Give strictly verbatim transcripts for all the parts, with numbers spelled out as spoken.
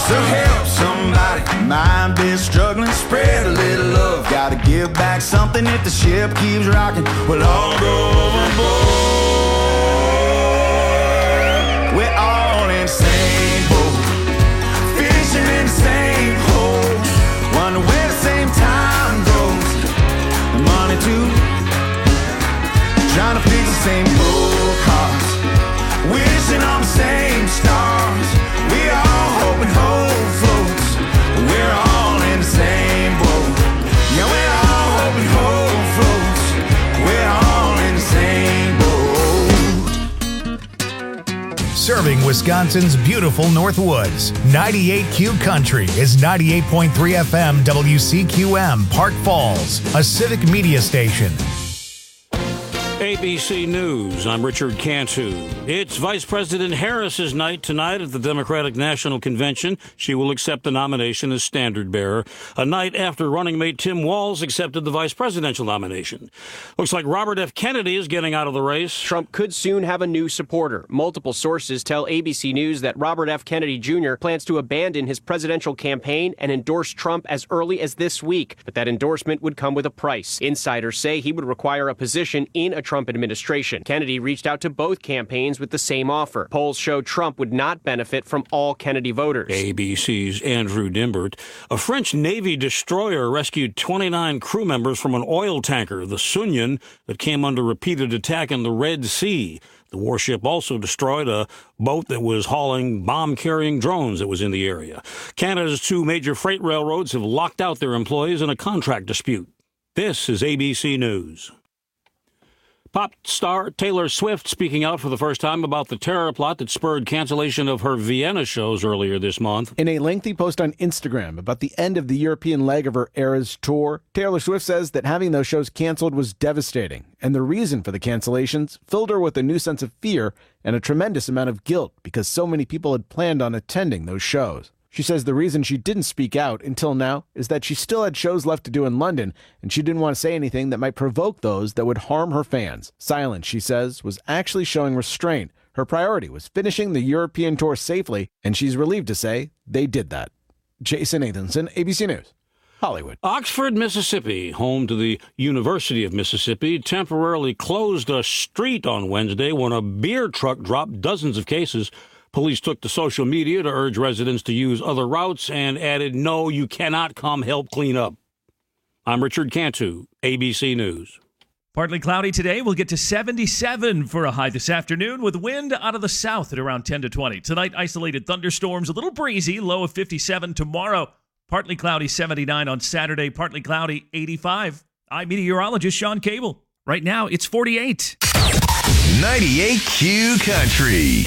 So help somebody, mind be struggling, spread a little love. Gotta give back something if the ship keeps rocking. We'll all go overboard. We're all in the same boat, fishing in the same hole. Wonder where the same time goes. The money too, trying to fix the same old cars, wishing on the same stars. We all hope and hope floats. We're all in the same boat. Yeah, we're all hope and hope floats. We're all in the same boat. Serving Wisconsin's beautiful Northwoods, ninety-eight Q Country is ninety-eight point three F M W C Q M, Park Falls, a civic media station. A B C News, I'm Richard Cantu. It's Vice President Harris's night tonight at the Democratic National Convention. She will accept the nomination as standard bearer, a night after running mate Tim Walz accepted the vice presidential nomination. Looks like Robert F. Kennedy is getting out of the race. Trump could soon have a new supporter. Multiple sources tell A B C News that Robert F. Kennedy Junior plans to abandon his presidential campaign and endorse Trump as early as this week, but that endorsement would come with a price. Insiders say he would require a position in a Trump administration. Kennedy reached out to both campaigns with the same offer. Polls show Trump would not benefit from all Kennedy voters. A B C's Andrew Dimbert. A French Navy destroyer rescued twenty-nine crew members from an oil tanker, the Sunyan, that came under repeated attack in the Red Sea. The warship also destroyed a boat that was hauling bomb-carrying drones that was in the area. Canada's two major freight railroads have locked out their employees in a contract dispute. This is A B C News. Pop star Taylor Swift speaking out for the first time about the terror plot that spurred cancellation of her Vienna shows earlier this month. In a lengthy post on Instagram about the end of the European leg of her Eras tour, Taylor Swift says that having those shows canceled was devastating, and the reason for the cancellations filled her with a new sense of fear and a tremendous amount of guilt because so many people had planned on attending those shows. She says the reason she didn't speak out until now is that she still had shows left to do in London, and she didn't want to say anything that might provoke those that would harm her fans. Silence, she says, was actually showing restraint. Her priority was finishing the European tour safely, and she's relieved to say they did that. Jason Nathanson, A B C News, Hollywood. Oxford, Mississippi, home to the University of Mississippi, temporarily closed a street on Wednesday when a beer truck dropped dozens of cases. Police took to social media to urge residents to use other routes and added, "No, you cannot come help clean up." I'm Richard Cantu, A B C News. Partly cloudy today. We'll get to seventy-seven for a high this afternoon with wind out of the south at around ten to twenty. Tonight, isolated thunderstorms, a little breezy, low of fifty-seven. Tomorrow, partly cloudy, seventy-nine. On Saturday, partly cloudy, eighty-five. I'm meteorologist Sean Cable. Right now, it's forty-eight. ninety-eight Q Country.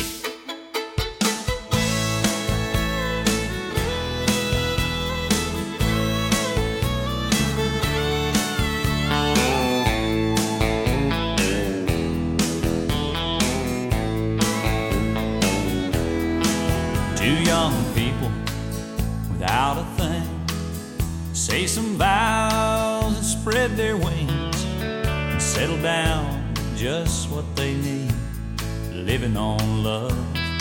Without a thing, say some vows and spread their wings and settle down just what they need, living on love.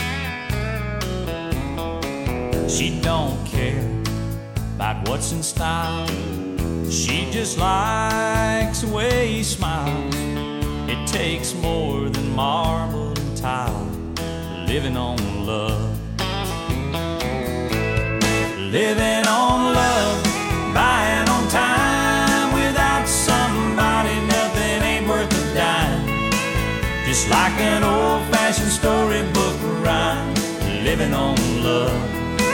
She don't care about what's in style, she just likes the way he smiles. It takes more than marble and tile, living on love. Living on love, buying on time. Without somebody, nothing ain't worth a dime. Just like an old-fashioned storybook rhyme, living on love.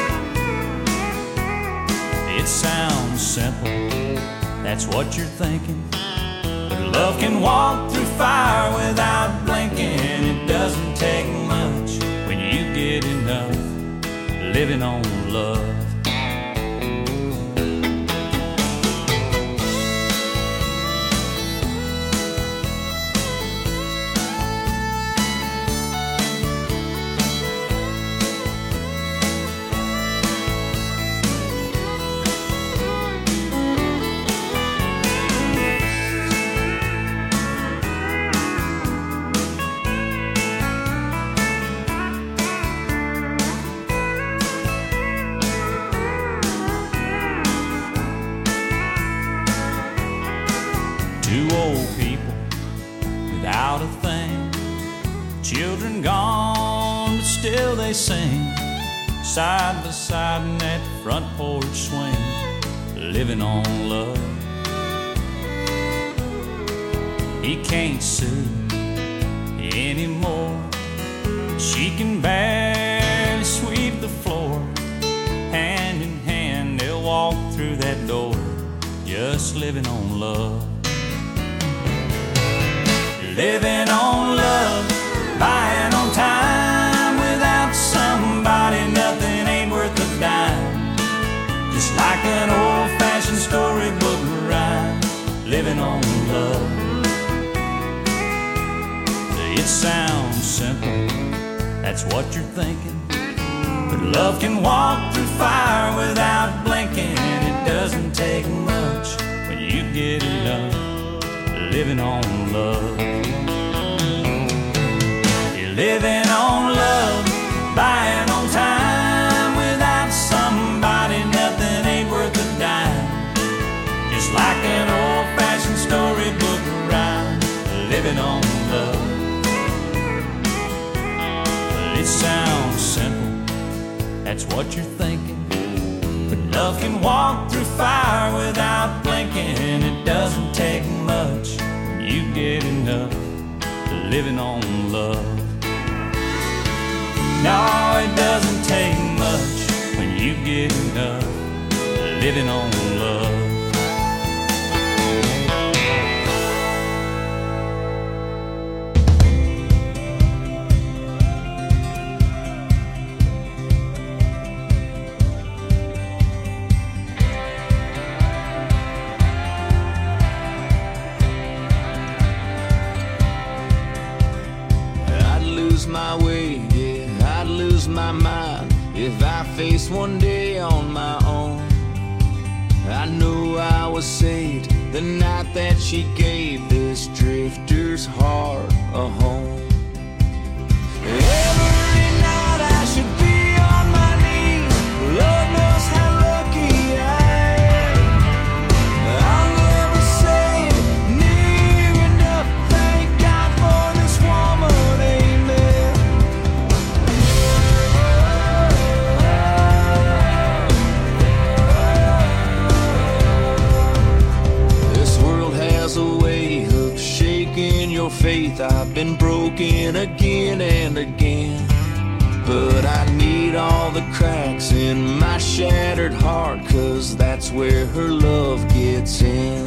It sounds simple, that's what you're thinking, but love can walk through fire without blinking. It doesn't take much when you get enough, living on love. sing, side by side in that front porch swing, living on love. He can't sue anymore. She can barely sweep the floor. Hand in hand they'll walk through that door, just living on love. Living on love, buying on time. Without somebody, nothing ain't worth a dime. Just like an old-fashioned storybook rhyme, living on love. It sounds simple, that's what you're thinking, but love can walk through fire without blinking. It doesn't take much when you get enough, living on love. You're living on love, buying on time. Without somebody, nothing ain't worth a dime. Just like an old-fashioned storybook rhyme, living on love. It sounds simple, that's what you're thinking, but love can walk through fire without blinking. It doesn't take much when you get enough, living on love. No, it doesn't take much when you get enough, living on love. My way, yeah, I'd lose my mind if I faced one day on my own. I knew I was saved the night that she gave this drifter's heart a home. Every night I should be on my knees, Lord knows how lucky I am. I'll never say it near enough, thank God for this woman. Faith, I've been broken again and again, but I need all the cracks in my shattered heart, 'cause that's where her love gets in.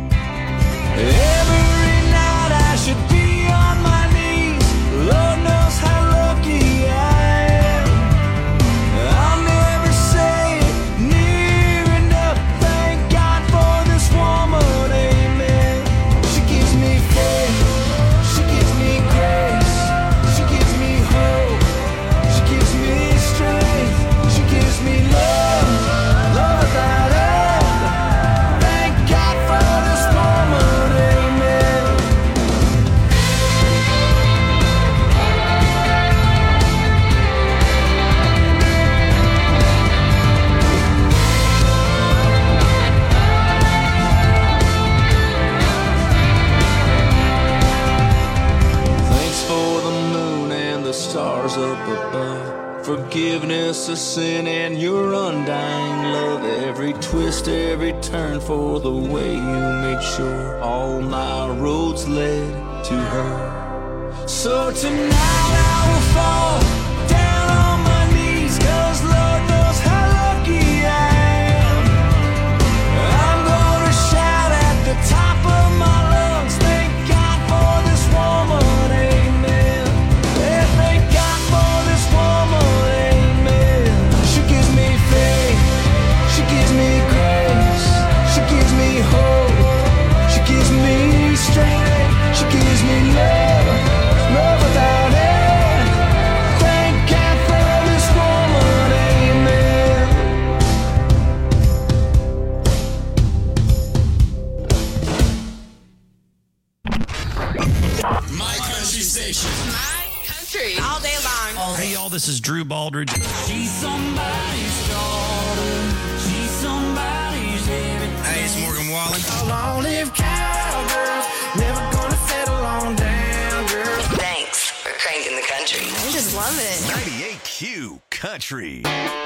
Every night I should be on my knees, Lord knows how lucky I am. I'll never say it near enough, thank God for this woman, amen. She gives me faith, she gives me grace, she gives me hope, she gives me strength, she gives me love, love without end. Thank God for this woman, amen. Thanks for the moon and the stars up above, forgiveness of sin and your undying love. Every twist, every turn, for the way you made sure all my roads led to her. So tonight I will fall down on my knees, 'cause Lord knows how lucky I am. I'm gonna shout at the top of my lungs, thank God for this woman, amen. Yeah, thank God for this woman, amen. She gives me faith, she gives me grace, she gives me hope, she gives me strength, she gives me love, love without end. Thank God for this woman, amen. My country station. My country. All day long. Hey, y'all, this is Drew Baldridge. She's somebody's daughter, she's somebody's everything. Hey, it's Morgan Wallen. Long live cowgirls, never gonna settle on down, girl. Thanks for cranking the country. I just love it. ninety-eight Q. Country.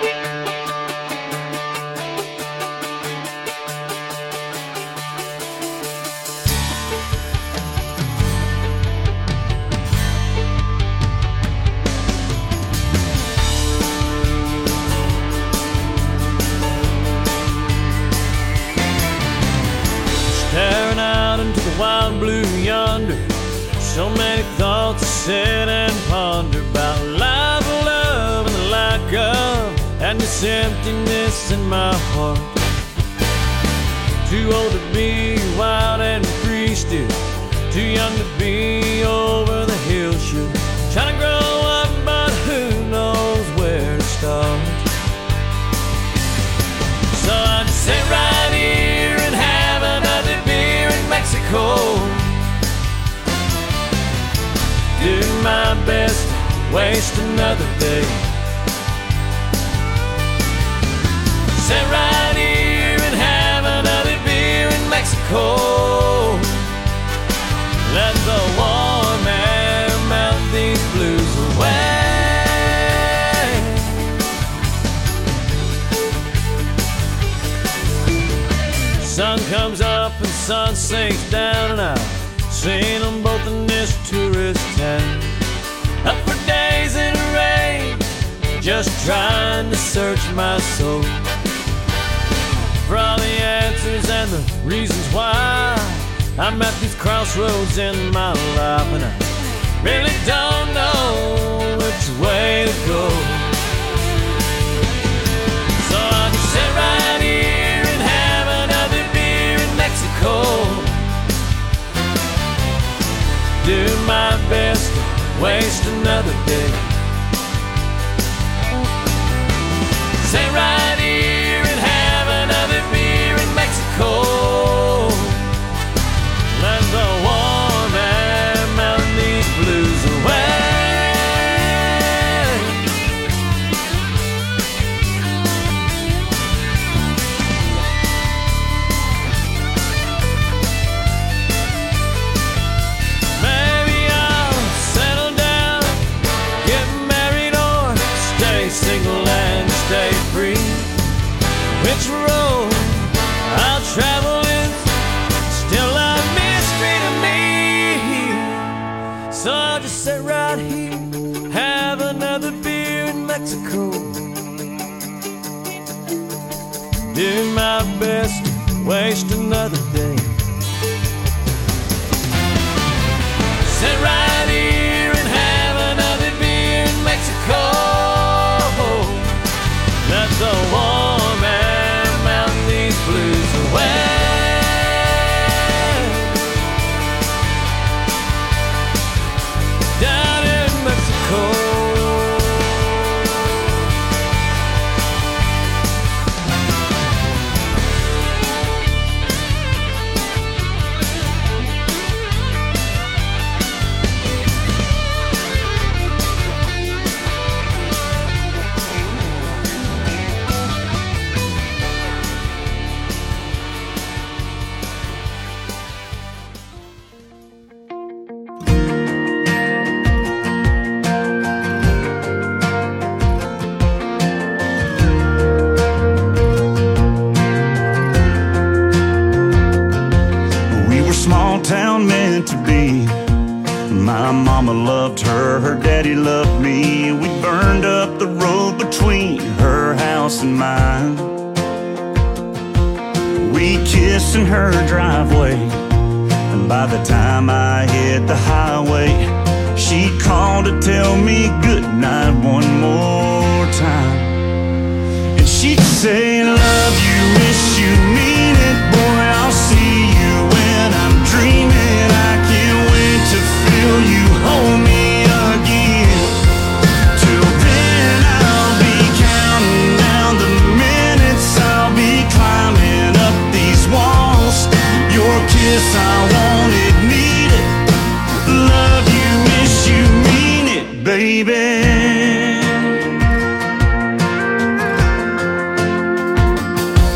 Staring out into the wild blue yonder, so many thoughts to sit and ponder about life, love, and the lack of, and this emptiness in my heart. Too old to be wild and free still, too young to be over the hill sure. Trying to grow up, but who knows where to start. So I just sit right here and have another beer in Mexico. Do my best to waste another day. Sit right here and have another beer in Mexico. Let the warm air melt these blues away. Sun comes up and sun sinks down, and I've seen them both in this tourist town. Up for days in the rain, just trying to search my soul for all the answers and the reasons why I'm at these crossroads in my life, and I really don't know which way to go. So I can sit right here and have another beer in Mexico. Do my best to waste another day. Sit right here and have another beer in Mexico. Let the warm air melt these blues away. Maybe I'll settle down, get married, or stay single and stay free. Which road I'll travel is still a mystery to me. So I'll just sit right here, have another beer in Mexico. Do my best to waste another day. Sit right here and have another beer in Mexico. Let the warm air melt these blues away. Down in Mexico. Town meant to be. My mama loved her, her daddy loved me. We burned up the road between her house and mine. We kissed in her driveway, and by the time I hit the highway, she called to tell me goodnight one more time. And she'd say, love you, miss you, mean it, boy, I'll see you when I'm dreaming. I can't wait to feel you hold me again. Till then I'll be counting down the minutes, I'll be climbing up these walls. Your kiss I wanted, needed. Love you, miss you, mean it, baby.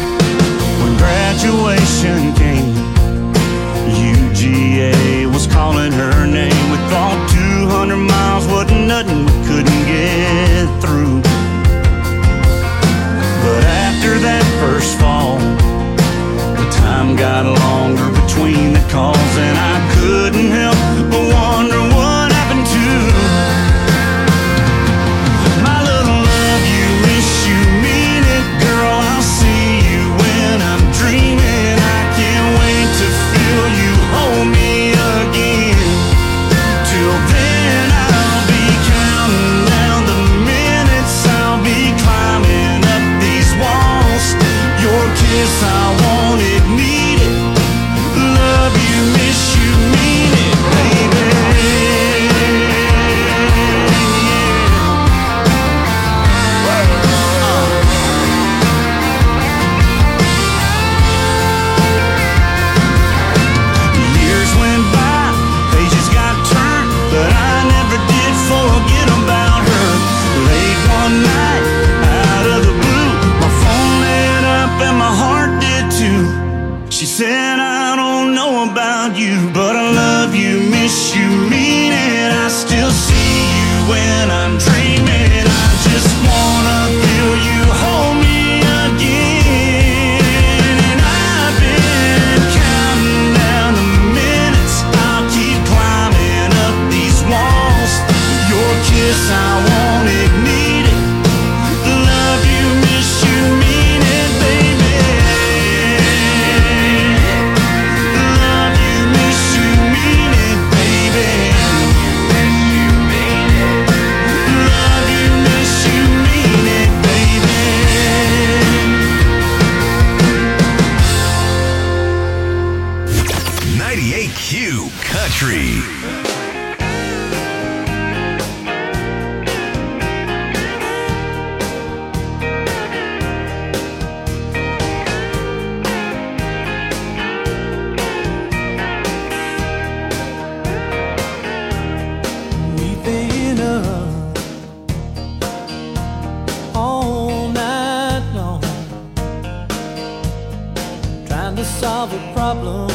solve a problem.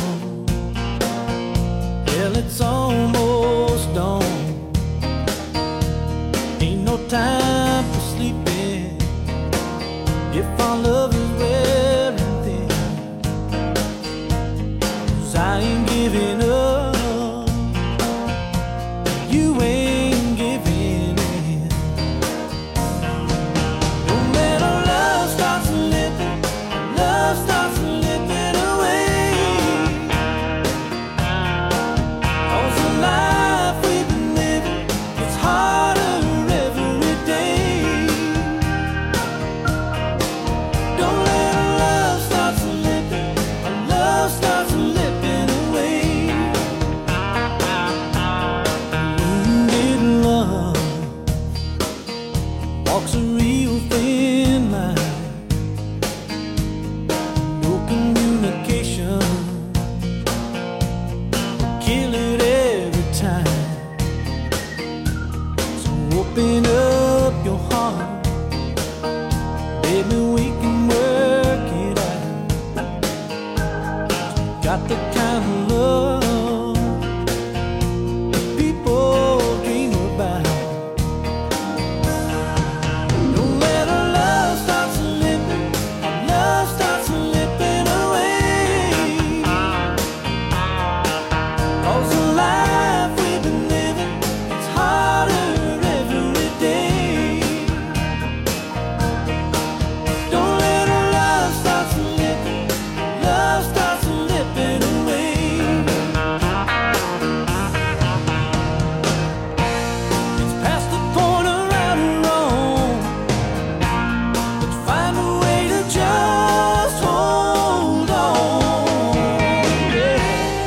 Hell, it's almost dawn. Ain't no time for sleeping if our love is wearing thin. 'Cause I ain't giving up, you ain't giving in. No matter love starts slipping, love starts slipping away. 'Cause the life we've been living, it's harder every day. Don't let our love start slipping, our love starts slipping away. Wounded love walks a real thin line. No communication, kill it every time. So open up your heart, baby, we can work it out. Got the kind of love people dream about. Don't let our love start slipping, our love starts slipping away. 'Cause the life we've been living, it's harder every day. Don't let our love start slipping, love starts slipping away. It's past the point of right or wrong. Let's find a way to just hold on. Yeah.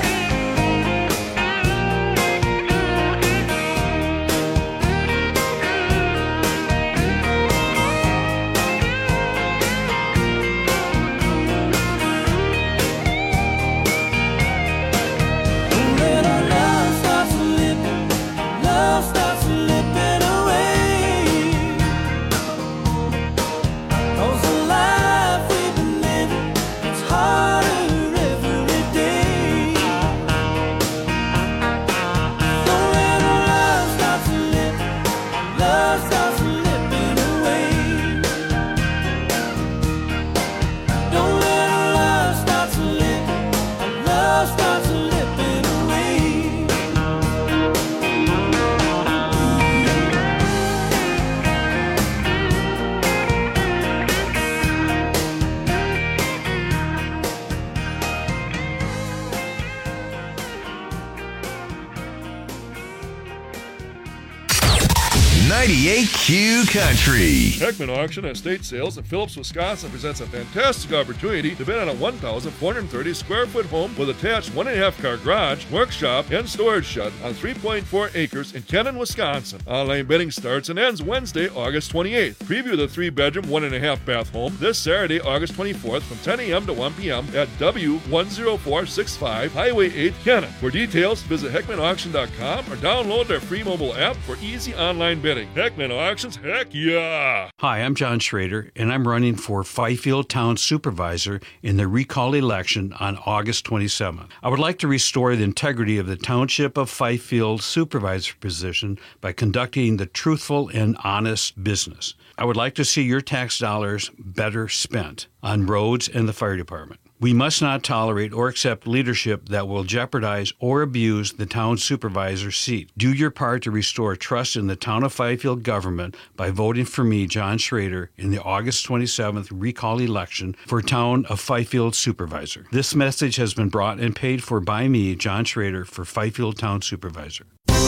Don't let our love start slipping, love starts slipping away. 'Cause the life we've been living, it's harder every day. Don't let our love start slipping, love starts slipping away. Don't let our love start slipping, love starts slipping away. ninety-eight Q Country. Heckman Auction Estate Sales in Phillips, Wisconsin presents a fantastic opportunity to bid on a one thousand four hundred thirty square foot home with attached one and a half car garage, workshop, and storage shed on three point four acres in Kenton, Wisconsin. Online bidding starts and ends Wednesday, August twenty-eighth. Preview the three bedroom, one and a half bath home this Saturday, August twenty-fourth from ten a.m. to one p.m. at W one oh four six five Highway eight, Kenton. For details, visit heckman auction dot com or download their free mobile app for easy online bidding. Heckman Auctions, heck yeah! Hi, I'm John Schrader, and I'm running for Fifield Town Supervisor in the recall election on August twenty-seventh. I would like to restore the integrity of the Township of Fifield Supervisor position by conducting the truthful and honest business. I would like to see your tax dollars better spent on roads and the fire department. We must not tolerate or accept leadership that will jeopardize or abuse the town supervisor seat. Do your part to restore trust in the town of Fifield government by voting for me, John Schrader, in the August twenty-seventh recall election for town of Fifield supervisor. This message has been brought and paid for by me, John Schrader, for Fifield Town Supervisor.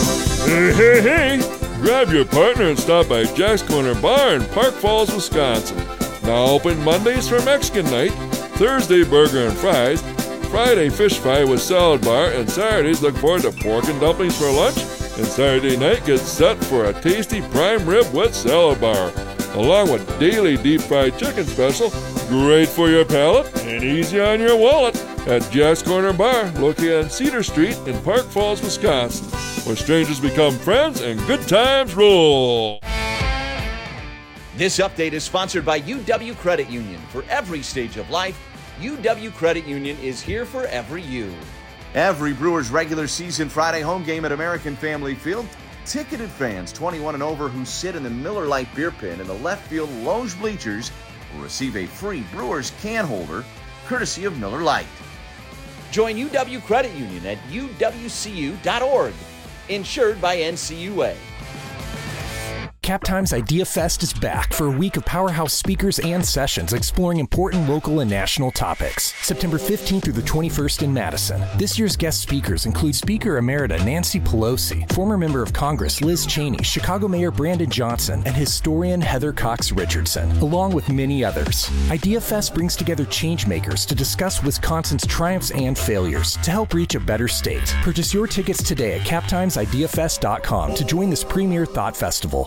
Hey, hey, hey! Grab your partner and stop by Jack's Corner Bar in Park Falls, Wisconsin. Now open Mondays for Mexican night, Thursday burger and fries, Friday fish fry with salad bar, and Saturdays look forward to pork and dumplings for lunch, and Saturday night gets set for a tasty prime rib with salad bar, along with daily deep fried chicken special, great for your palate and easy on your wallet, at Jack's Corner Bar, located on Cedar Street in Park Falls, Wisconsin, where strangers become friends and good times roll. This update is sponsored by U W Credit Union. For every stage of life, U W Credit Union is here for every you. Every Brewers regular season Friday home game at American Family Field, ticketed fans twenty-one and over who sit in the Miller Lite beer pen in the left field lounge bleachers will receive a free Brewers can holder courtesy of Miller Lite. Join U W Credit Union at U W C U dot org. Insured by N C U A. CapTime's Idea Fest is back for a week of powerhouse speakers and sessions exploring important local and national topics. September fifteenth through the twenty-first in Madison. This year's guest speakers include Speaker Emerita Nancy Pelosi, former member of Congress Liz Cheney, Chicago Mayor Brandon Johnson, and historian Heather Cox Richardson, along with many others. Idea Fest brings together changemakers to discuss Wisconsin's triumphs and failures to help reach a better state. Purchase your tickets today at cap times idea fest dot com to join this premier thought festival.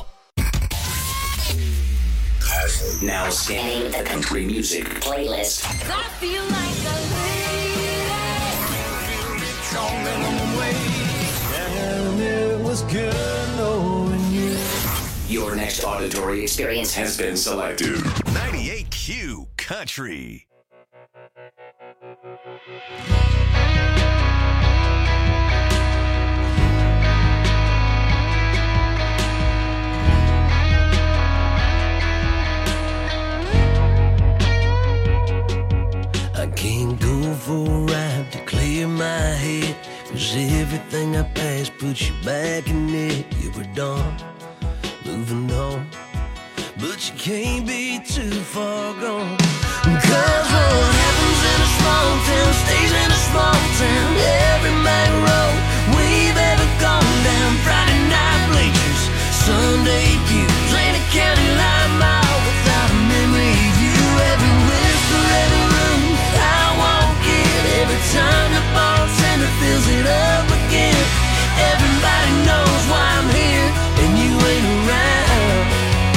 Now scanning the country music playlist. I feel like a lady. And it was good knowing you. Your next auditory experience has been selected. ninety-eight Q Country. I can't go for a ride to clear my head, 'cause everything I pass puts you back in it. You were done, moving on, but you can't be too far gone. 'Cause what happens in a small town stays in a small town. Every main road we've ever gone down, Friday night bleachers, Sunday pews, ain't a county line mile without a memory of you. Every whisper, every room I walk in, every time the bartender fills it up again. Everybody knows why I'm here and you ain't around.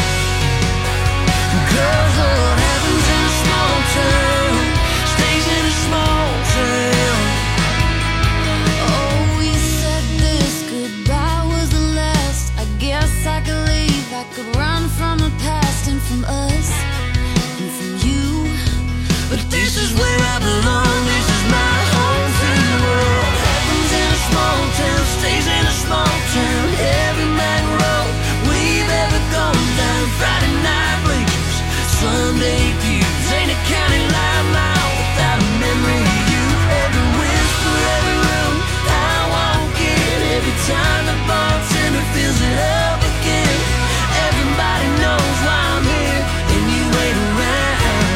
'Cause what happens in a small town stays in a small town. Oh, we said this goodbye was the last. I guess I could leave, I could run from the past and from us and from you. But this is where I belong, this is my home free world. Happens in a small town, stays in a small town. Every main road we've ever gone down, Friday night bleachers, Sunday pews, ain't a county line mile without a memory of you. Every whisper, every room I walk in, every time the bartender fills it up again. Everybody knows why I'm here and you ain't around.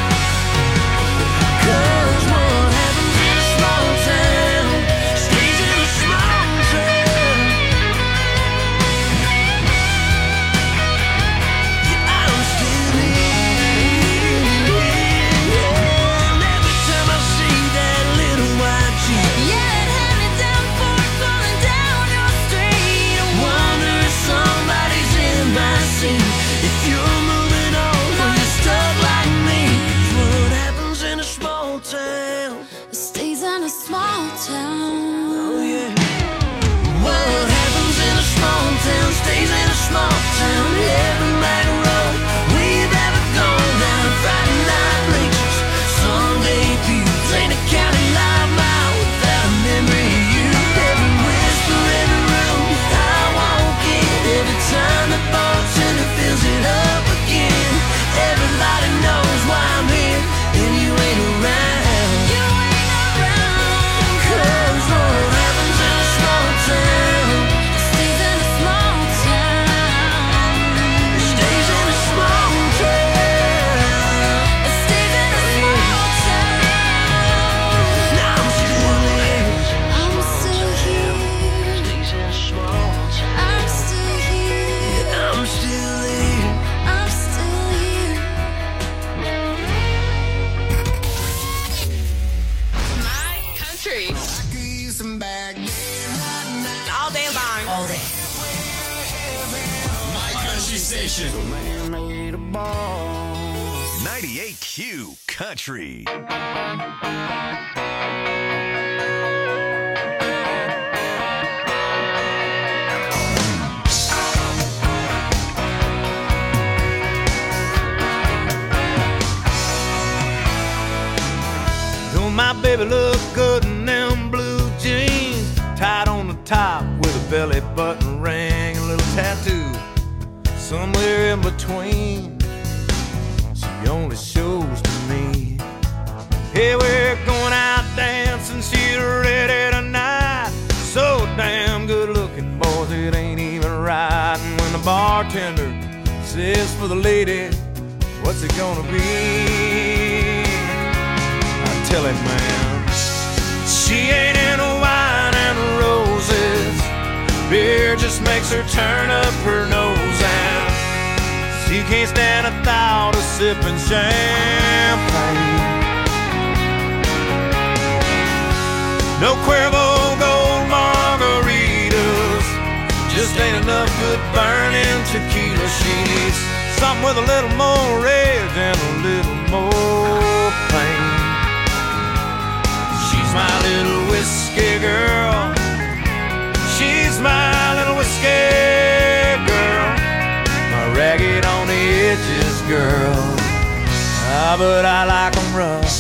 'Cause what happens in a small town stays in a small town. Yeah, I'm still here. And every time I see that little white Jeep, Yeah, it had me down for it falling down your street. I wonder if somebody's in my seat. If you're moving on or you're stuck like me. 'Cause what happens in a small town It stays in a small town. Oh yeah. What happens in a small town stays in a small town. Every main road we've ever gone down, Friday night bleachers, Sunday pews, ain't a county line mile without a memory of you. Every whisper, every room I walk in, every time the bartender fills it up again. Everybody knows why I'm here and you ain't around. You ain't around. 'Cause what happens in a small town It stays in a small town. stays in a small town. It stays in a small town. Now I'm still here. I'm still here. Stays in a small town. I'm still here. I'm still here. I'm still here. My country. All day long. All day. My country station. ninety-eight Q Country. baby look good in them blue jeans, tied on the top with a belly button ring, a little tattoo somewhere in between. She only shows to me. Hey, we're going out dancing, she's ready tonight. So damn good looking, boys, it ain't even right. And when the bartender says for the lady, what's it gonna be? I tell him, man, she ain't into wine and roses. Beer just makes her turn up her nose, and she can't stand a thought of sipping champagne. No Cuervo Gold margaritas, just ain't enough good burning tequila. She needs something with a little more red and a little more pain. She's my little whiskey girl. She's my little whiskey girl. My ragged on the edges girl. Ah, but I like 'em rough.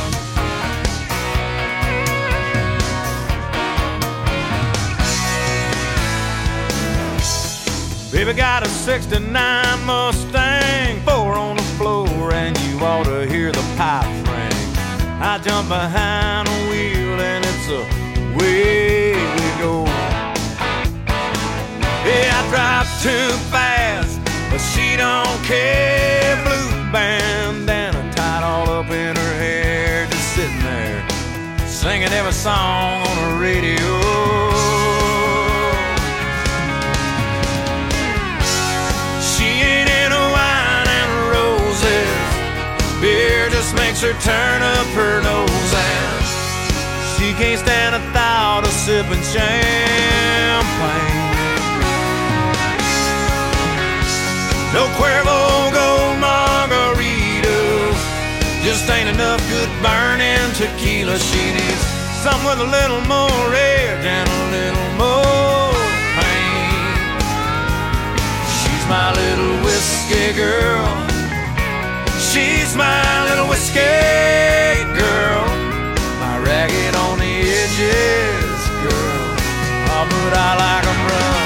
Baby got a sixty-nine Mustang, four on the floor, and you ought to hear the pipes ring. I jump behind the wheel and it's away we go. Yeah, I drive too fast, but she don't care. Blue bandana tied all up in her hair, just sitting there singing every song on the radio. Beer just makes her turn up her nose, and she can't stand a thought of sipping champagne. No Cuervo Gold margaritas, just ain't enough good burning tequila. She needs something with a little more red and a little more pain. She's my little whiskey girl. She's my little whiskey girl. My ragged on the edges girl. Oh, but I like 'em rough.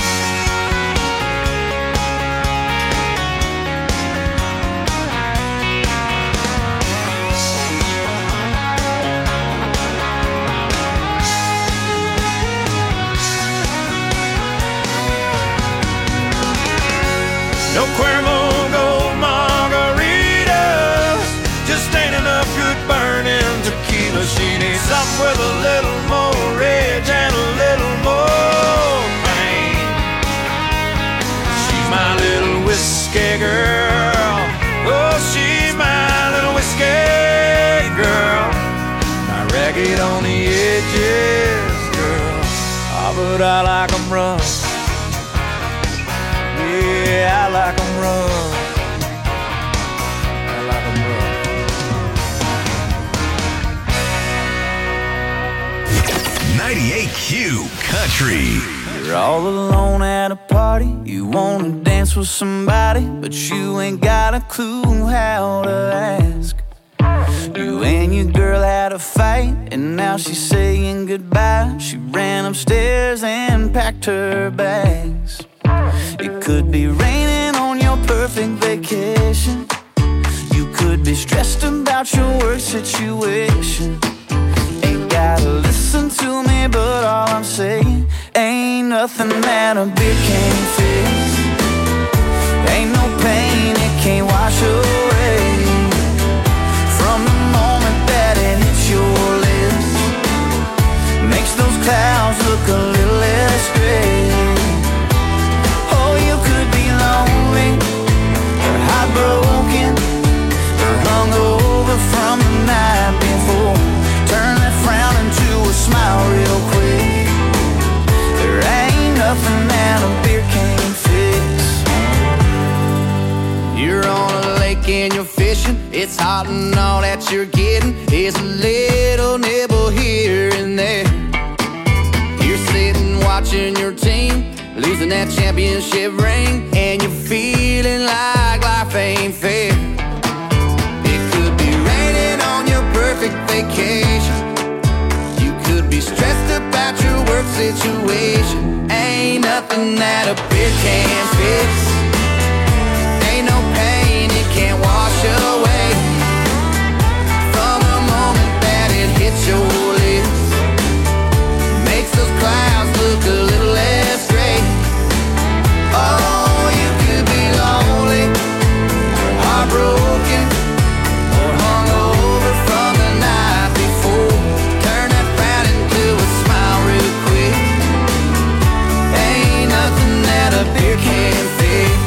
No Cuervo Gold margaritas, just ain't enough good burning tequila. She needs something with a little more red and a little more pain. She's my little whiskey girl. Oh, she's my little whiskey girl. My ragged on the edges girl. Oh, but I like 'em rough. Yeah, I like 'em rough. I like 'em rough. ninety-eight Q Country. You're all alone at a party. You wanna dance with somebody, but you ain't got a clue how to ask. You and your girl had a fight, and now she's saying goodbye. She ran upstairs and packed her bags. It could be raining on your perfect vacation. You could be stressed about your work situation. Ain't gotta listen to me, but all I'm saying, ain't nothing that a beer can't fix. Ain't no pain it can't wash away. From the moment that it hits your lips, makes those clouds look a little less gray. Heartbroken or hungover from the night before, turn that frown into a smile real quick. There ain't nothing that a beer can't fix. You're on a lake and you're fishing. It's hot and all that you're getting is a little nibble here and there. You're sitting watching your team losing that championship ring, and you're feeling like life ain't fair. It could be raining on your perfect vacation. work situation. Ain't nothing that a beer can't fix. Ain't no pain it can't wash away. From the moment that it hits your lips, makes those clouds look a little less gray. Oh, you could be lonely, or heartbroken, or hungover from the night before. Turn that frown into a smile real quick. Ain't nothing that a beer can't fix.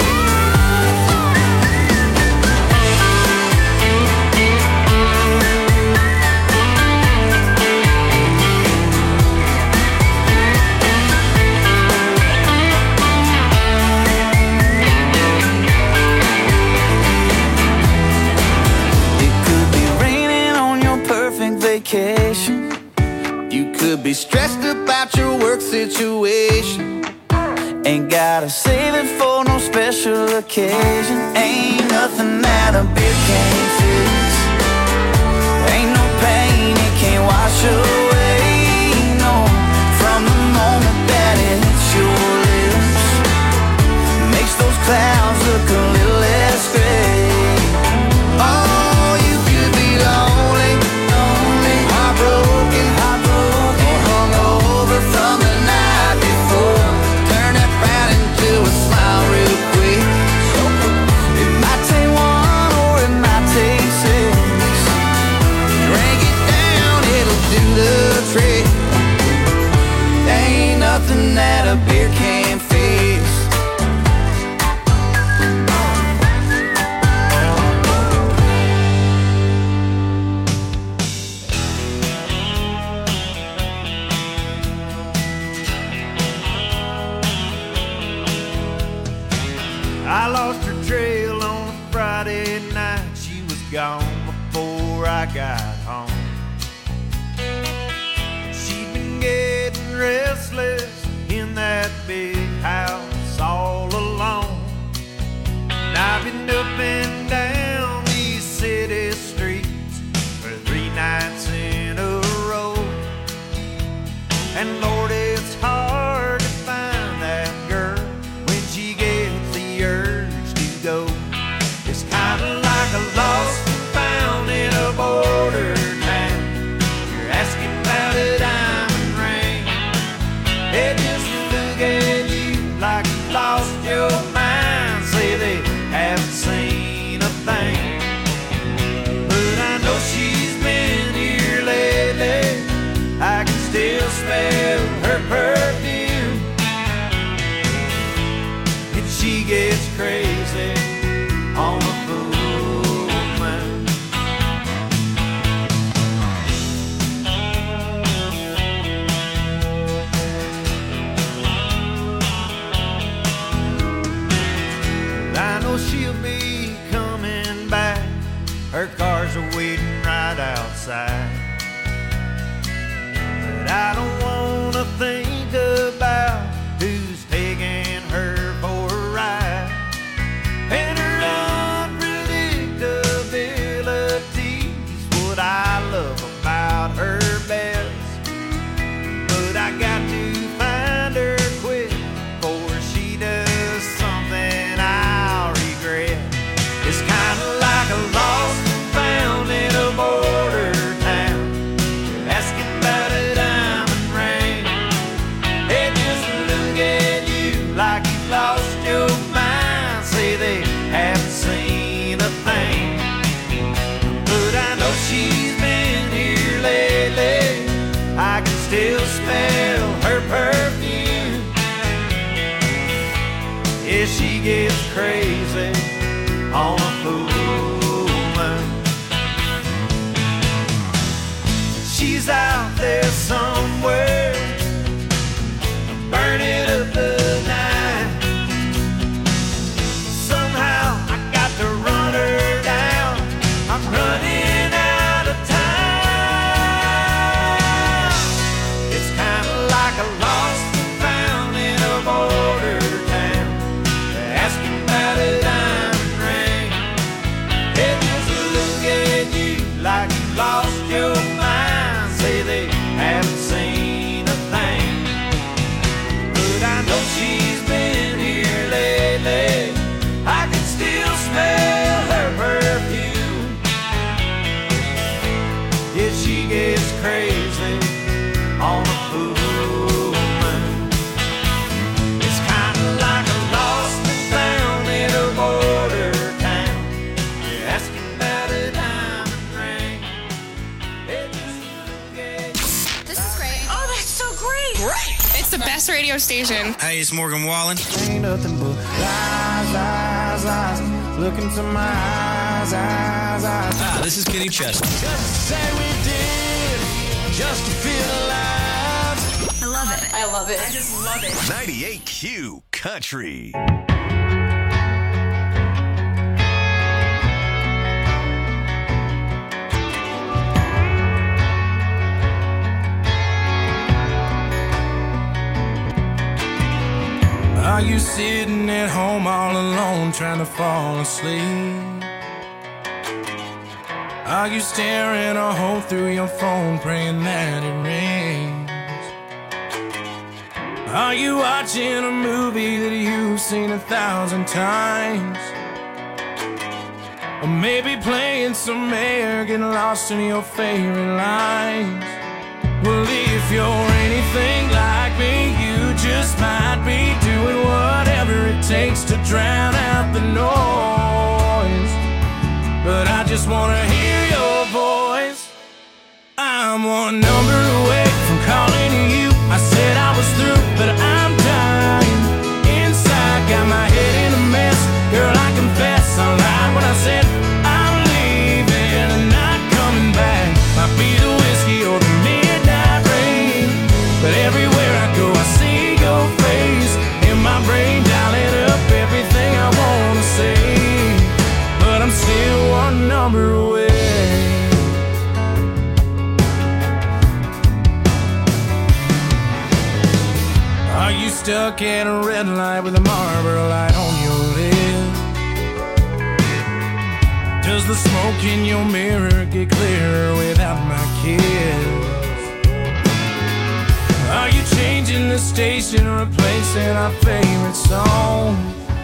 Vacation. You could be stressed about your work situation. Ain't gotta save it for no special occasion. Ain't nothing that a beer can't fix. Ain't no pain it can't wash away. No, from the moment that it hits your lips, makes those clouds look a little less gray. Oh, you could be lonely, heartbroken, heartbroken, or hungover from the night before. Turn that frown into a smile real quick. It might take one or it might take six. Drink it down, it'll do the trick. Ain't nothing that a beer can't fix. I lost her trail on a Friday night. She was gone before I got home. She'd been getting restless in that big house all alone. And I've been up and down these city streets for three nights in a row. And Lord, it's hard to find that girl when she gets the urge to go. It's kind of like a lost and found in a border town. You're asking about a diamond ring. They just look at you like you lost your mind. Say they haven't seen a thing. But I know she's been here lately. I can still smell her perfume. And she gets crazy on a full moon. I know she'll be coming back. Her cars are waiting right outside. But I don't wanna think about who's taking her for a ride. And her unpredictability's what I love about her best. But I got to find her quick before she does something I'll regret. It's kinda like a lost and found in a border town. You're asking about a diamond ring. They just look at you like you lost your mind. Say they haven't seen a thing. But I know she's been here lately. I can still smell her perfume. Yeah, she gets crazy on a full moon. She's out there somewhere, burning up the night. Somehow I got to run her down. I'm running out of time. It's kind of like a lost and found in a border town. Asking about a dime. best radio station. Hey, it's Morgan Wallen. Ain't nothing but lies, lies, lies. Look into my eyes, eyes, eyes. Ah, this is Kenny Chesney. Just to say we did, just to feel alive. I love it. I love it. I just love it. ninety-eight Q Country. Are you sitting at home all alone trying to fall asleep? Are you staring a hole through your phone praying that it rings? Are you watching a movie that you've seen a thousand times? Or maybe playing some air, getting lost in your favorite lines? Well, if you're anything like me, you just might be doing whatever it takes to drown out the noise. But I just wanna hear your voice. I'm one number away from calling you. I said I was through, but I'm dying inside. Got my head in a mess. Girl, I confess I lied when I said I'm leaving and not coming back. Might be the whiskey or the midnight rain, but everywhere I go I see your face in my brain, dialing up everything I wanna say. But I'm still one number away. Are you stuck at a red light with a Marlboro light on your lip? Does the smoke in your mirror get clearer without my kiss? Are you changing the station, replacing our favorite song?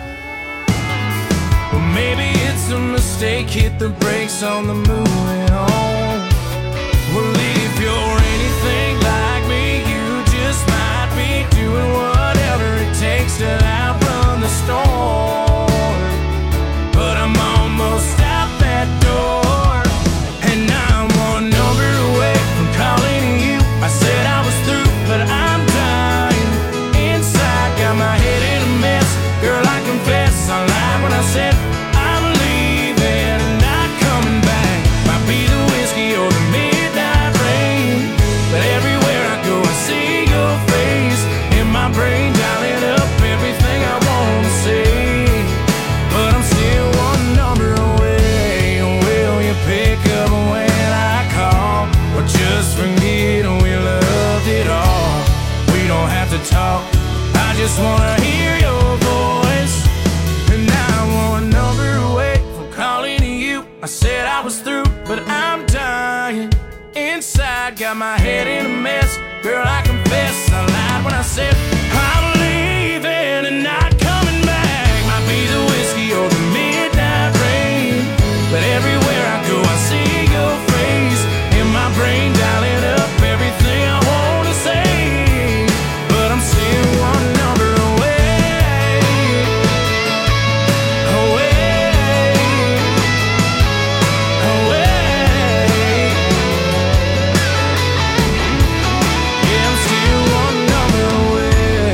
Or maybe it's a mistake, hit the brakes on the moving on. Well, if you're anything like me, you just might be doing whatever it takes to outrun the storm. But I'm almost out that door, and I'm one number away from calling you. I said I was through, but I'm dying inside. Got my head in a mess. Girl, I confess I lied when I said I'm leaving and not coming back. Might be the whiskey or the midnight rain, but everywhere I go I see your face in my brain, dialing up everything I wanna say. But I'm still one number away. Will you pick up when I call, or just forget we loved it all? We don't have to talk, I just wanna hear your voice. And I'm one number away from calling you. I said I was through, but I'm dying inside. Got my head in a mess. Girl, I confess I lied when I said I'm leaving and not coming back. Might be the whiskey or the midnight rain, but everywhere I go I see your face in my brain, dialing up everything I wanna say. But I'm still one number away, away, away. Yeah, I'm still one number away.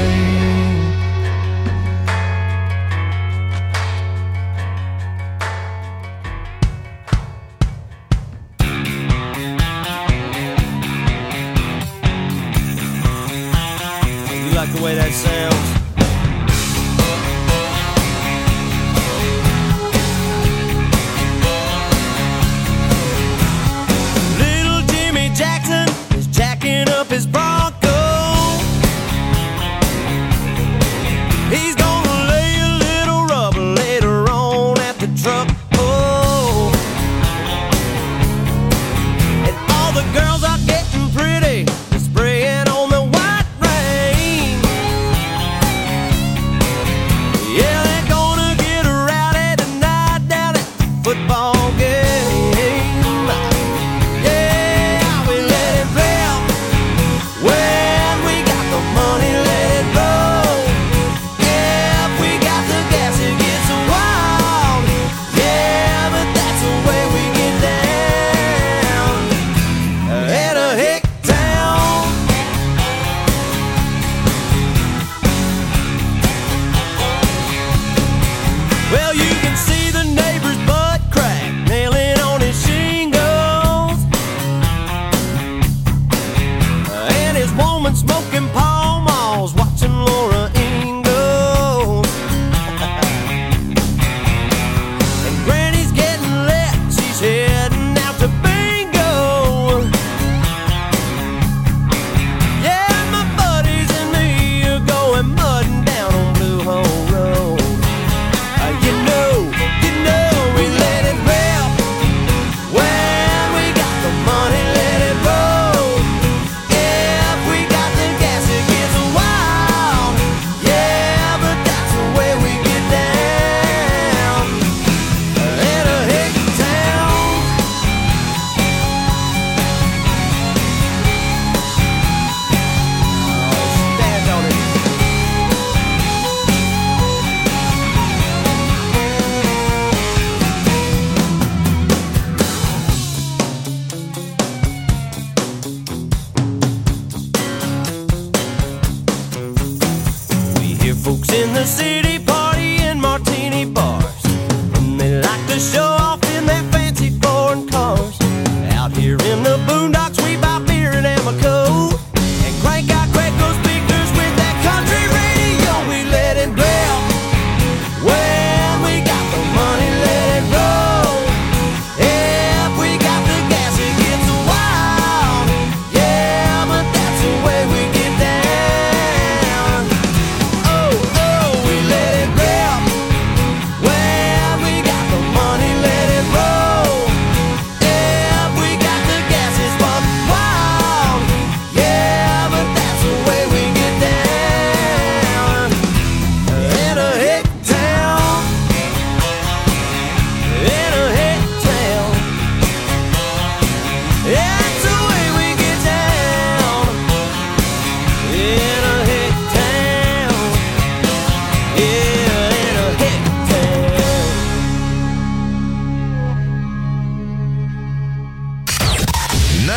You like the way that sounds? Little Jimmy Jackson is jacking up his Bronco. He's gonna lay a little rubber later on at the truck. Oh, and all the girls are getting pretty, spraying on the white rain.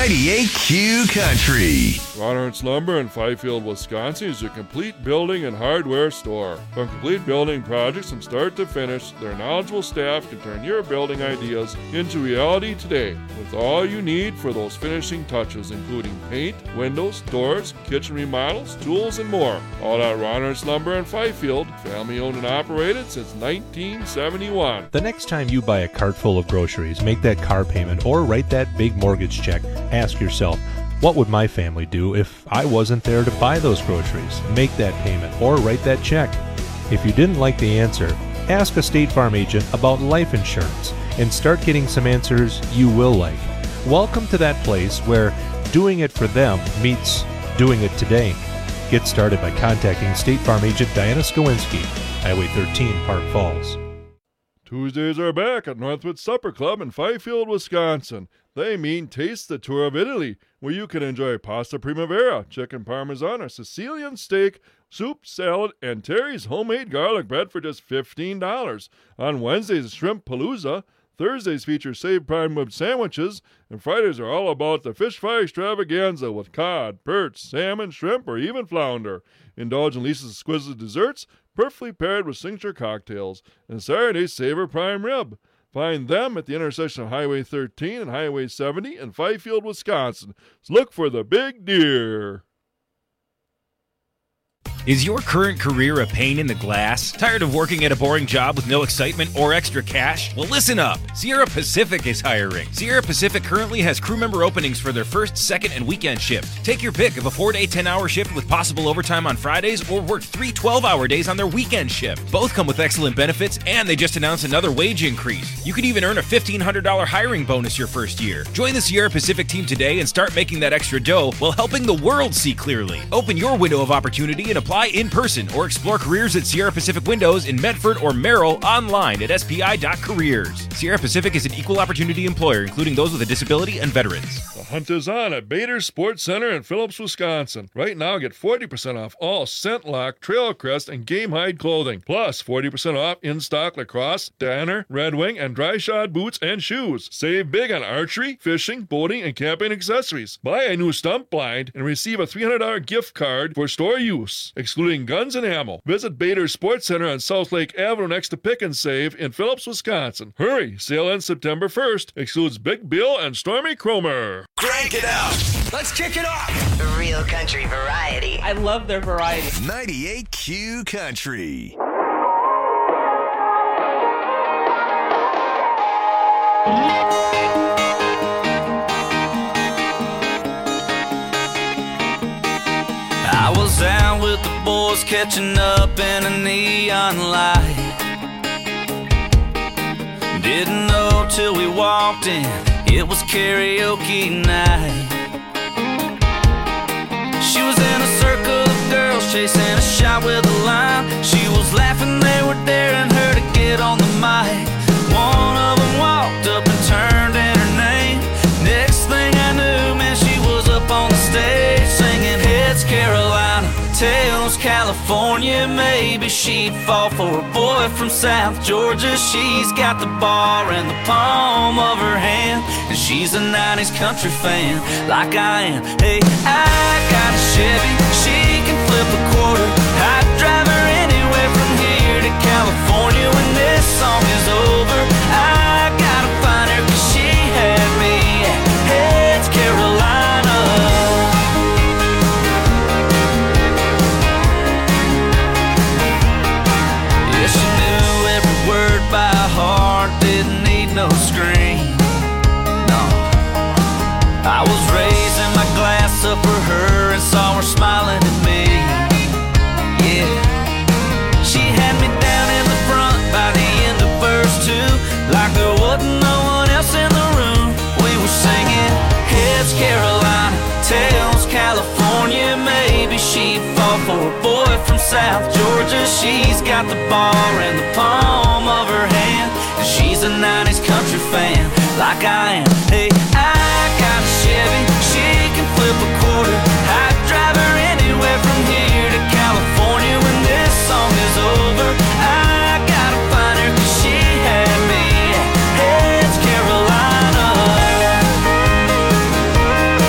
ninety-eight Q Country. Ronard's Lumber in Fifield, Wisconsin is your complete building and hardware store. From complete building projects from start to finish, their knowledgeable staff can turn your building ideas into reality today with all you need for those finishing touches, including paint, windows, doors, kitchen remodels, tools, and more. All at Ronard's Lumber in Fifield, family owned and operated since nineteen seventy-one. The next time you buy a cart full of groceries, make that car payment, or write that big mortgage check, ask yourself, what would my family do if I wasn't there to buy those groceries, make that payment, or write that check? If you didn't like the answer, ask a State Farm agent about life insurance and start getting some answers you will like. Welcome to that place where doing it for them meets doing it today. Get started by contacting State Farm agent Diana Skowinski, Highway thirteen, Park Falls. Tuesdays are back at Northwood Supper Club in Fifield, Wisconsin. They mean Taste the Tour of Italy, where you can enjoy pasta primavera, chicken parmesan, or Sicilian steak, soup, salad, and Terry's homemade garlic bread for just fifteen dollars. On Wednesdays, Shrimp Palooza. Thursdays feature saved prime rib sandwiches, and Fridays are all about the fish fry extravaganza with cod, perch, salmon, shrimp, or even flounder. Indulge in Lisa's exquisite desserts, perfectly paired with signature cocktails. And Saturdays, savor prime rib. Find them at the intersection of Highway thirteen and Highway seventy in Fifield, Wisconsin. So look for the big deer. Is your current career a pain in the glass? Tired of working at a boring job with no excitement or extra cash? Well, listen up. Sierra Pacific is hiring. Sierra Pacific currently has crew member openings for their first, second, and weekend shift. Take your pick of a four-day, ten-hour shift with possible overtime on Fridays, or work three twelve-hour days on their weekend shift. Both come with excellent benefits, and they just announced another wage increase. You could even earn a fifteen hundred dollars hiring bonus your first year. Join the Sierra Pacific team today and start making that extra dough while helping the world see clearly. Open your window of opportunity and apply in person, or explore careers at Sierra Pacific Windows in Medford or Merrill online at S P I dot careers. Sierra Pacific is an equal opportunity employer, including those with a disability and veterans. The hunt is on at Bader Sports Center in Phillips, Wisconsin. Right now, get forty percent off all ScentLock, Trailcrest, and Game Hide clothing. Plus, forty percent off in-stock lacrosse, Danner, Red Wing, and dry shod boots and shoes. Save big on archery, fishing, boating, and camping accessories. Buy a new stump blind and receive a three hundred dollars gift card for store use, excluding guns and ammo. Visit Bader Sports Center on South Lake Avenue next to Pick and Save in Phillips, Wisconsin. Hurry! Sale ends September first. Excludes Big Bill and Stormy Cromer. Crank it up. Let's kick it off. Real country variety. I love their variety. ninety-eight Q Country. I was out with the boys catching up in a neon light. Didn't know till we walked in, it was karaoke night. She was in a circle of girls chasing a shot with a line. She was laughing, they were daring her to get on the mic. One of them walked up and turned in her name. Next thing I knew, man, she was up on the stage singing Heads Carolina, Tails California. Maybe she'd fall for a boy from South Georgia. She's got the bar in the palm of her hand, and she's a nineties country fan like I am. Hey, I got a Chevy, she can flip a quarter. I'd drive her anywhere from here to California. When this song is over, I gotta find her, 'cause she had me at Heads Carolina. Yeah, she knew every word by heart, didn't need no screen. No, I was raising my glass up for her and saw her smiling at me. Yeah, she had me down in the front by the end of verse two, like there wasn't no one else in the room. We were singing Heads Carolina, Tails California. Maybe she'd fall for a boy from South Georgia. She's got the bar in the palm of her hand, and she's a nineties country fan like I am. Hey, I got a Chevy, she can flip a quarter. I'd drive her anywhere from here to California. When this song is over, I gotta find her, 'cause she had me at Heads Carolina.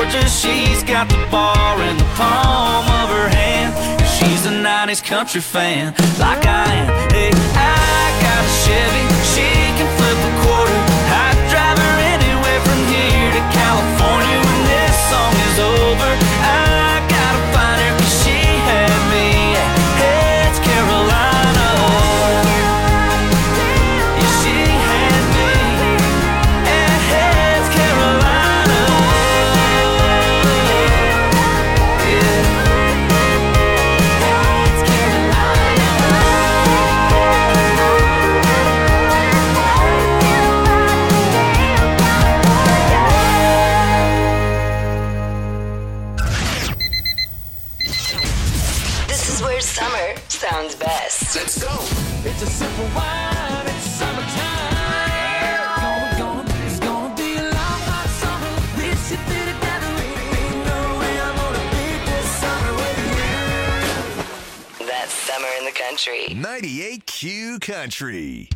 Georgia. She's got the bar in the palm of her hand. She's a nineties country fan, like I am. Hey, I got a Chevy, she can flip a quarter. I'd drive her anywhere from here to California. When this song is over, I gotta find her, cause she had me at Heads Carolina. Yeah, she had me at Heads Carolina. Yeah. Summer sounds best. Let's go. It's a simple wine, it's summertime. Gonna, gonna, it's gonna be a long hot summer. We should be together. Ain't no way I'm gonna beat this summer with you. That's Summer in the Country. ninety-eight Q Country.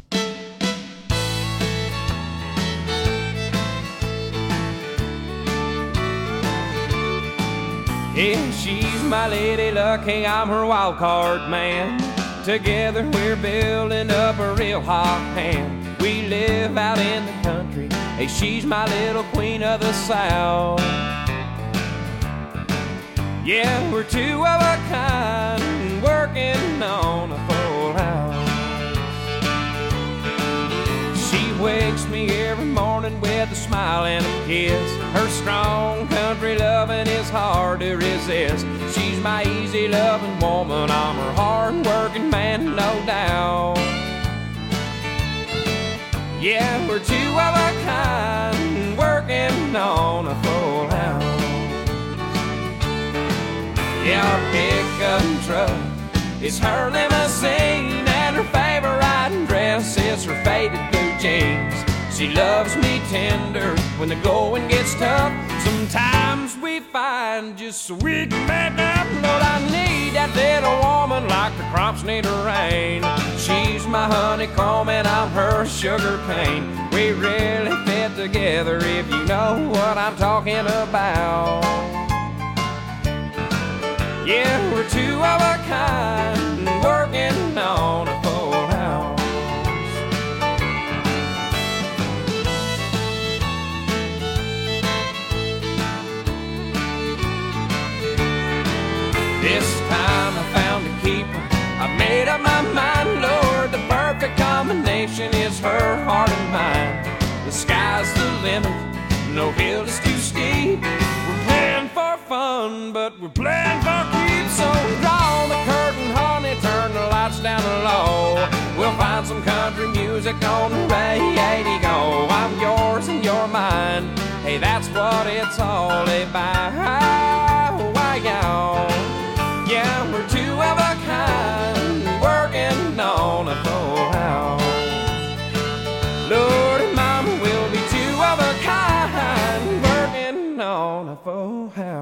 Yeah, she's my lady luck, hey, I'm her wild card man. Together we're building up a real hot hand. We live out in the country, hey, she's my little queen of the South. Yeah, we're two of a kind, working on a full house. She wakes me every morning with a smile and a kiss. Her strong country loving is hard to resist. She's my easy loving woman, I'm her hard working man, no doubt. Yeah, we're two of a kind, working on a full house. Yeah, our pickup truck is her limousine, and her favorite riding dress is her faded blue jeans. She loves me tender when the going gets tough. Sometimes we find just so we can make up. Lord, I need that little woman like the crops need a rain. She's my honeycomb and I'm her sugar cane. We really fit together if you know what I'm talking about. Yeah, we're two of a kind, working on a full house. This time I found a keeper, I made up my mind, Lord, the perfect combination is her heart and mine. The sky's the limit, no hill is too steep. We're playing for fun, but we're playing for keeps. So draw the curtain, honey, turn the lights down low. We'll find some country music on the radio. I'm yours and you're mine, hey, that's what it's all about. Why, y'all? Yeah, we're two of a kind, working on a full house. Lord and Mama, we'll be two of a kind, working on a full house.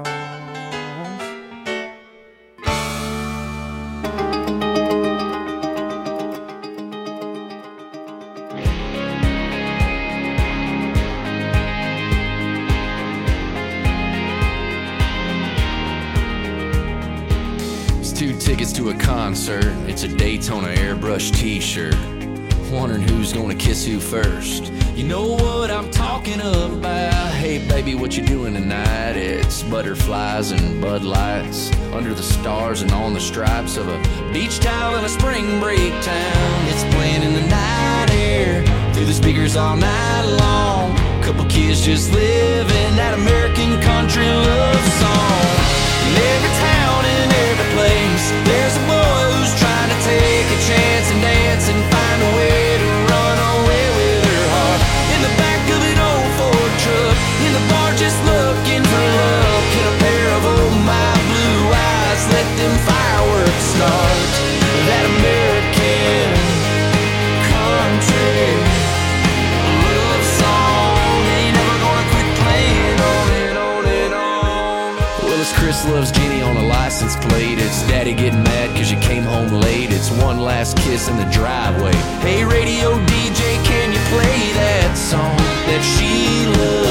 Two tickets to a concert, it's a Daytona airbrush t-shirt. Wondering who's gonna kiss who first. You know what I'm talking about. Hey baby, what you doing tonight? It's butterflies and Bud Lights under the stars and on the stripes of a beach towel in a spring break town. It's playing in the night air through the speakers all night long. Couple kids just living that American country love song. In every town and every place, there's a boy who's trying to take a chance and dance and find a way to run away with her heart. In the back of an old Ford truck, in the bar just looking for love. Can a pair of oh my blue eyes let them fireworks start? That American country love song ain't never gonna quit playing on and on and on. Well, it's Chris loves Jenny on a license plate. It's Daddy getting mad cause you came home late. It's one last kiss in the driveway. Hey radio D J, can you play that song that she loves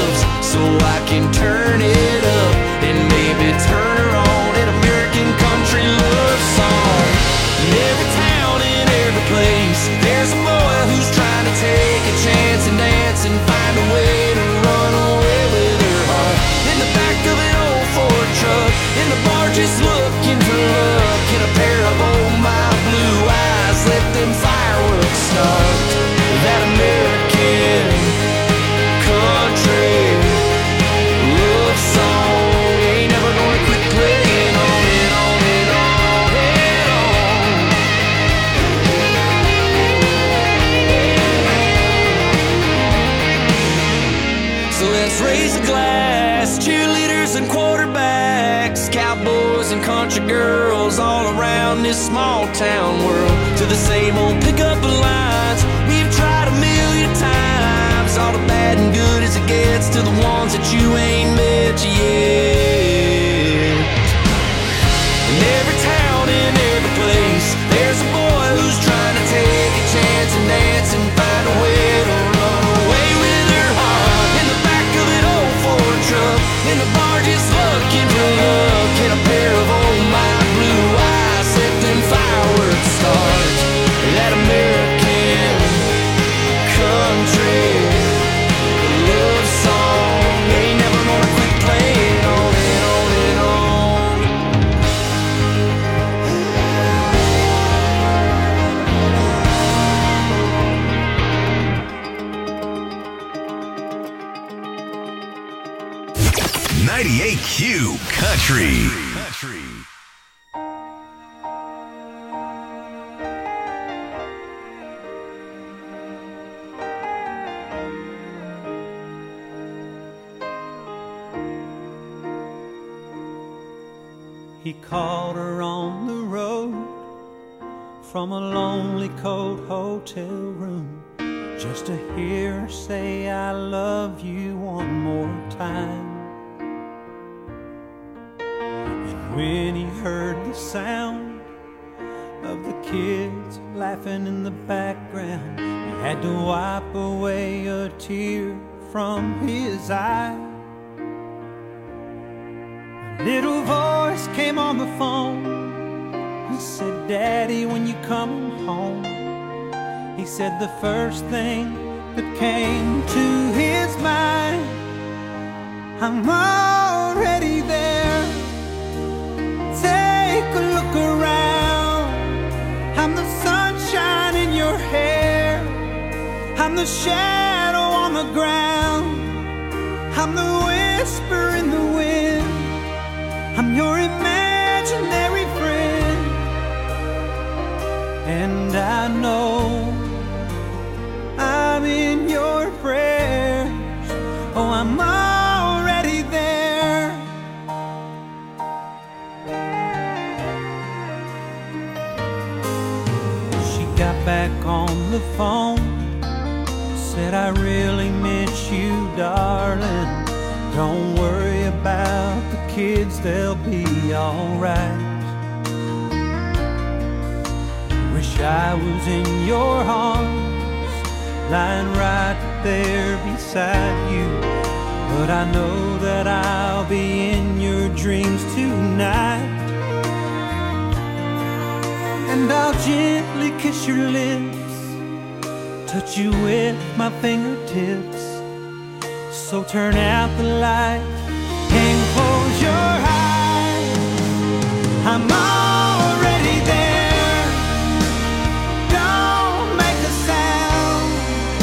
so I can turn it up and maybe turn her on an American country love song. In every town, in every place, there's a boy who's trying to take a chance and dance and find a way to run away with her heart. In the back of an old Ford truck, in the bar just looking for luck, in a pair of old my blue eyes, let them fireworks start. That American country love song ain't never gonna quit playing on and on and on and on. So let's raise a glass, cheerleaders and quarterbacks, cowboys and country girls all around this small town world, to the same old pickup lines we've tried a million times, all the bad and good as it gets, to the ones that you ain't met yet. In every town, in every place, there's a boy who's trying to take a chance and dance and find a way to run away with her heart. In the back of an old Ford truck, in the bar just looking for luck, in a pair of old my blue eyes, let them fireworks start. That American country love song ain't never gonna quit playing on and on and on. ninety-eight Q Country. Country. He called her on the road from a lonely cold hotel room, just to hear her say I love you one more time. And when he heard the sound of the kids laughing in the background, he had to wipe away a tear from his eye. A little voice came on the phone and said, Daddy, when you come home. He said the first thing that came to his mind, I'm already there. Take a look around. I'm the sunshine in your hair. I'm the shadow on the ground. I'm the whisper in the wind. I'm your imaginary friend. And I know I'm in your prayers. Oh, I'm already there. She got back on the phone, said I really miss you, darling. Don't worry about the kids, they'll be alright. Wish I was in your arms, lying right there beside you, but I know that I'll be in your dreams tonight. And I'll gently kiss your lips, touch you with my fingertips. So turn out the light